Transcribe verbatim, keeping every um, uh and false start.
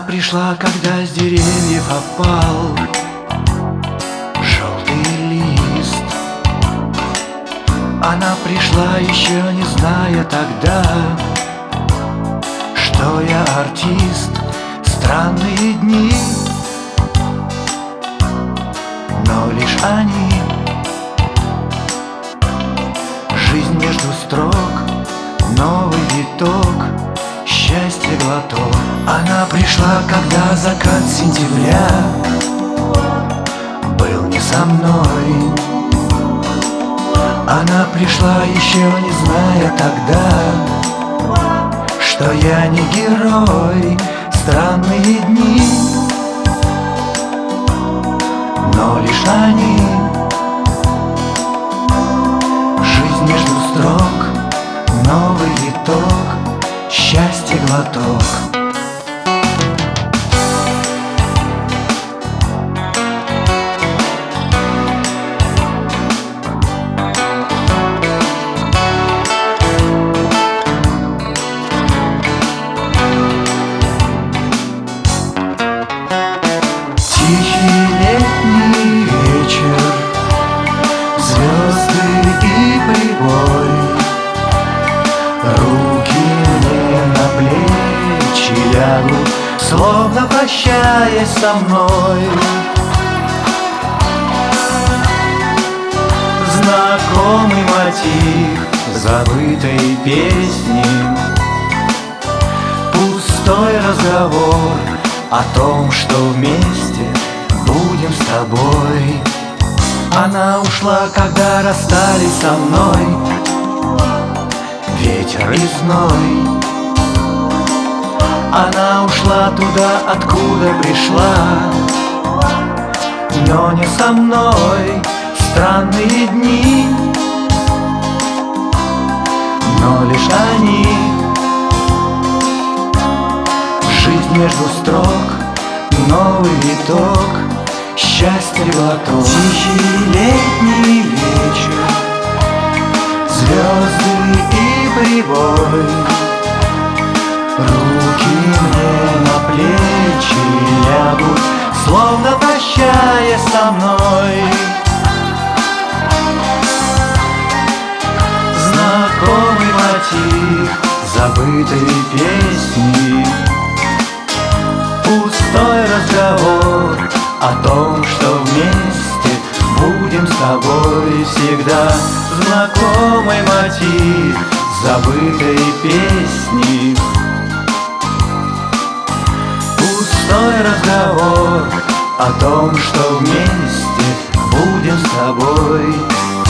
пришла, когда с деревьев опал желтый лист. Она пришла, еще не зная тогда, что я артист. Странные дни, но лишь они. Жизнь между строк, новый виток, счастье глоток. Она пришла, когда закат сентября был не со мной. Она пришла, еще не зная тогда, что я не герой. Странные дни, но лишь они. Жизнь между строк, новый виток, счастье глоток. Тихий летний вечер, звезды и прибой, руки мне на плечи лягут, словно прощаясь со мной. Знакомый мотив забытой песни, пустой разговор о том, что вместе будем с тобой. Она ушла, когда расстались со мной ветер и зной. Она ушла туда, откуда пришла, но не со мной. Странные дни, но лишь они. Жизнь между строк, новый виток, счастье глоток. Тихий летний вечер, звезды и прибой, руки мне на плечи лягут, словно прощаясь со мной. Знакомый мотив забытой песни, пустой разговор о том, что вместе будем с тобой всегда. Знакомый мотив забытой песни, пустой разговор о том, что вместе будем с тобой.